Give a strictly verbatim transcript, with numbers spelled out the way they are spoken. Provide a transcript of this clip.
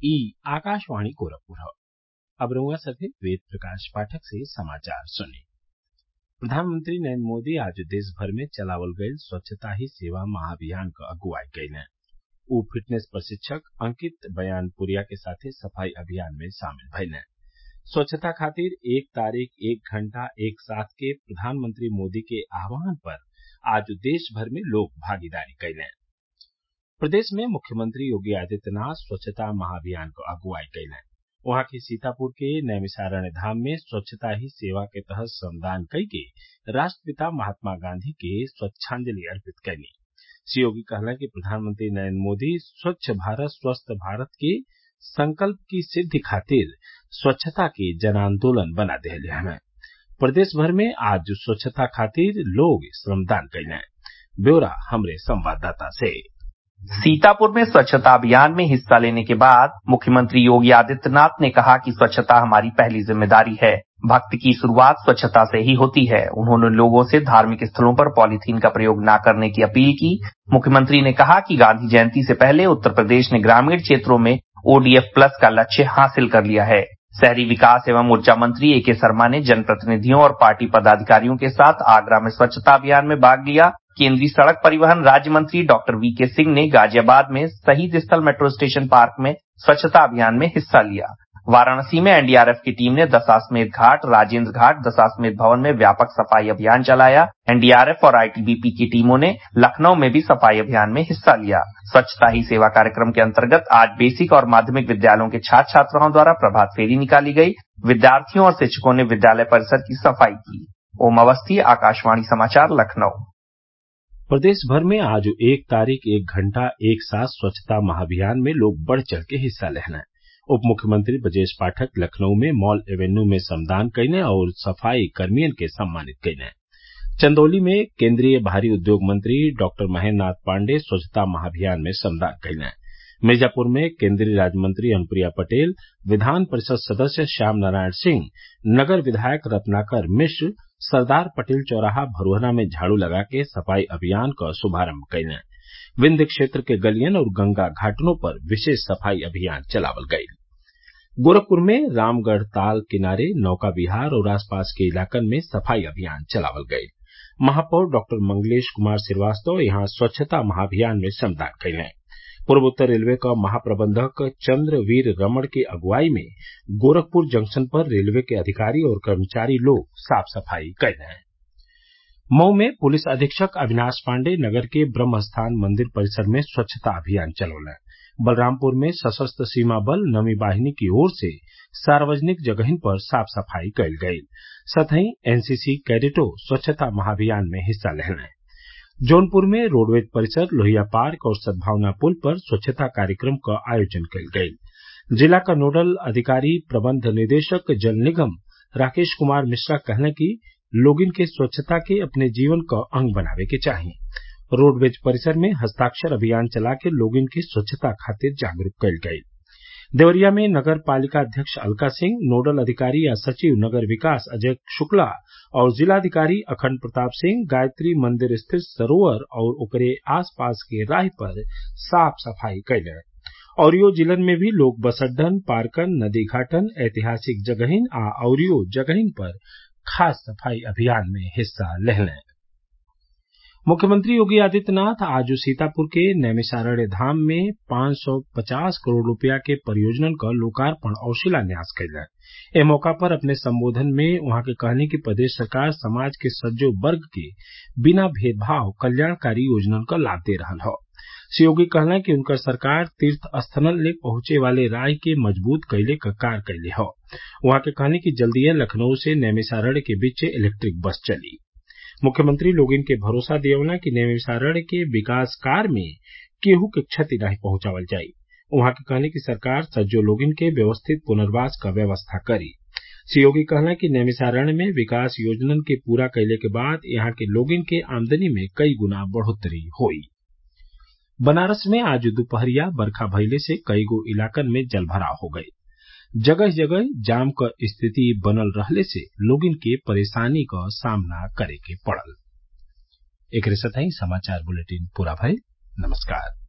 ई आकाशवाणी गोरखपुर ह। अब रउआ सभे वेद प्रकाश पाठक से समाचार सुनी। प्रधानमंत्री नरेंद्र मोदी आज देश भर में चलावल गयल स्वच्छता ही सेवा महाअभियान क अगुवाई कइलें। उ फिटनेस प्रशिक्षक अंकित बयानपुरिया के साथे सफाई अभियान में शामिल भइलें। स्वच्छता खातिर एक तारीख एक घंटा एक साथ के प्रधानमंत्री मोदी के आह्वान पर आज देश भर में लोग भागीदारी कइलें। प्रदेश में मुख्यमंत्री योगी आदित्यनाथ स्वच्छता महाअभियान क अगुवाई कइलें। उहाँ के सीतापुर के नैमिषारण्य धाम में स्वच्छता ही सेवा के तहत श्रमदान कई के राष्ट्रपिता महात्मा गांधी के स्वच्छांजलि अर्पित कैनी। श्री योगी कहलें कि प्रधानमंत्री नरेंद्र मोदी स्वच्छ भारत स्वस्थ भारत के संकल्प की सिद्धि खातिर स्वच्छता के जन आंदोलन बना देहले हमें। प्रदेश भर में आज स्वच्छता खातिर लोग श्रमदान कइलें। ब्यौरा हमरे संवाददाता से। सीतापुर में स्वच्छता अभियान में हिस्सा लेने के बाद मुख्यमंत्री योगी आदित्यनाथ ने कहा कि स्वच्छता हमारी पहली जिम्मेदारी है। भक्ति की शुरुआत स्वच्छता से ही होती है। उन्होंने लोगों से धार्मिक स्थलों पर पॉलीथीन का प्रयोग न करने की अपील की। मुख्यमंत्री ने कहा कि गांधी जयंती से पहले उत्तर प्रदेश ने ग्रामीण क्षेत्रों में ओडीएफ प्लस का लक्ष्य हासिल कर लिया है। शहरी विकास एवं ऊर्जा मंत्री ए के शर्मा ने जनप्रतिनिधियों और पार्टी पदाधिकारियों के साथ आगरा में स्वच्छता अभियान में भाग लिया। केंद्रीय सड़क परिवहन राज्य मंत्री डॉक्टर वी के सिंह ने गाजियाबाद में शहीद स्थल मेट्रो स्टेशन पार्क में स्वच्छता अभियान में हिस्सा लिया। वाराणसी में एनडीआरएफ की टीम ने दशाश्वमेध घाट, राजेंद्र घाट, दशाश्वमेध भवन में व्यापक सफाई अभियान चलाया। एनडीआरएफ और आईटीबीपी की टीमों ने लखनऊ में भी सफाई अभियान में हिस्सा लिया। स्वच्छता ही सेवा कार्यक्रम के अंतर्गत आज बेसिक और माध्यमिक विद्यालयों के छात्र छात्राओं द्वारा प्रभात फेरी निकाली गई। विद्यार्थियों और शिक्षकों ने विद्यालय परिसर की सफाई की। ओम अवस्थी, आकाशवाणी समाचार, लखनऊ। प्रदेश भर में आज एक तारीख एक घंटा एक साथ स्वच्छता महाअभियान में लोग बढ़ चढ़ के हिस्सा लेहलें। उप मुख्यमंत्री ब्रजेश पाठक लखनऊ में मॉल एवेन्यू में श्रमदान कइलें और सफाई कर्मियन के सम्मानित कइलें। चंदौली में केंद्रीय भारी उद्योग मंत्री डॉक्टर महेंद्र नाथ पांडेय स्वच्छता महाअभियान में श्रमदान कइलें। मिर्जापुर में केंद्रीय राज्य मंत्री अनुप्रिया पटेल, विधान परिषद सदस्य श्याम नारायण सिंह, नगर विधायक रत्नाकर मिश्र सरदार पटेल चौराहा भरोहना में झाड़ू लगा के सफाई अभियान का शुभारंभ कइलें। विंध्य क्षेत्र के गलियन और गंगा घाटनों पर विशेष सफाई अभियान चलावल गयी। गोरखपुर में रामगढ़ ताल किनारे नौका विहार और आसपास के इलाकन में सफाई अभियान चलावल गयी। महापौर डॉक्टर मंगलेश कुमार श्रीवास्तव यहाँ स्वच्छता महाअभियान में श्रमदान कइलें। पूर्वोत्तर रेलवे का महाप्रबंधक चंद्रवीर रमण की अगुवाई में गोरखपुर जंक्शन पर रेलवे के अधिकारी और कर्मचारी लोग साफ सफाई कइलें। मऊ में पुलिस अधीक्षक अविनाश पांडे नगर के ब्रह्मस्थान मंदिर परिसर में स्वच्छता अभियान चलौलें। बलरामपुर में सशस्त्र सीमा बल नवी वाहिनी की ओर से सार्वजनिक जगहिन पर साफ सफाई कइल गयी। सतही एनसीसी कैडेटों स्वच्छता महाअभियान में हिस्सा लेहलें। जौनपुर में रोडवेज परिसर, लोहिया पार्क और सद्भावना पुल पर स्वच्छता कार्यक्रम का आयोजन कइल गयी। जिला का नोडल अधिकारी प्रबंध निदेशक जल निगम राकेश कुमार मिश्रा कहलें कि लोगिन के स्वच्छता के अपने जीवन का अंग बनावे के चाहिए। रोडवेज परिसर में हस्ताक्षर अभियान चला के लोगिन की स्वच्छता खातिर जागरूक कइल गयी। देवरिया में नगर पालिका अध्यक्ष अलका सिंह, नोडल अधिकारी या सचिव नगर विकास अजय शुक्ला और जिलाधिकारी अखंड प्रताप सिंह गायत्री मंदिर स्थित सरोवर और ओकरे आसपास के राह पर साफ सफाई कइलें। औरियो जिलन में भी लोग बस अड्डन, पार्कन, नदी घाटन, ऐतिहासिक जगहिन आ औरियो जगहिन पर खास सफाई अभियान में हिस्सा लेहलें। मुख्यमंत्री योगी आदित्यनाथ आज सीतापुर के नैमिषारण्य धाम में पांच सौ पचास करोड़ रुपया के परियोजनन का लोकार्पण और शिलान्यास कइलें। ए मौका पर अपने संबोधन में उहाँ के कहनी कि प्रदेश सरकार समाज के सज्जो वर्ग के बिना भेदभाव कल्याणकारी योजनन का लाभ दे रहल हौ। श्री योगी कहलें कि उनकर सरकार तीर्थ स्थलन ले पहुंचे वाले राह के मजबूत कइले क कार्य कइले हौ। उहाँ के कहनी कि जल्दीए लखनऊ से नैमिषारण्य के बीच इलेक्ट्रिक बस चली। मुख्यमंत्री लोगिन के भरोसा दियवला कि नैमिषारण्य के विकास कार्य में केहू के क्षति नहीं पहुंचावल जाई। उहाँ के कहने की सरकार सज्जो लोगिन के व्यवस्थित पुनर्वास का व्यवस्था करी। श्री योगी कहला कि नैमिषारण्य में विकास योजनन के पूरा कइले के बाद यहाँ के लोगिन के आमदनी में कई गुना बढ़ोतरी होई। बनारस में आज दोपहरिया बरखा भइले से कई गो इलाकन में जलभराव हो गये। जगह जगह जाम क स्थिति बनल रहले से लोगिन के परेशानी क सामना करे के पड़ल। एकरे साथही समाचार बुलेटिन पूरा भइल। नमस्कार।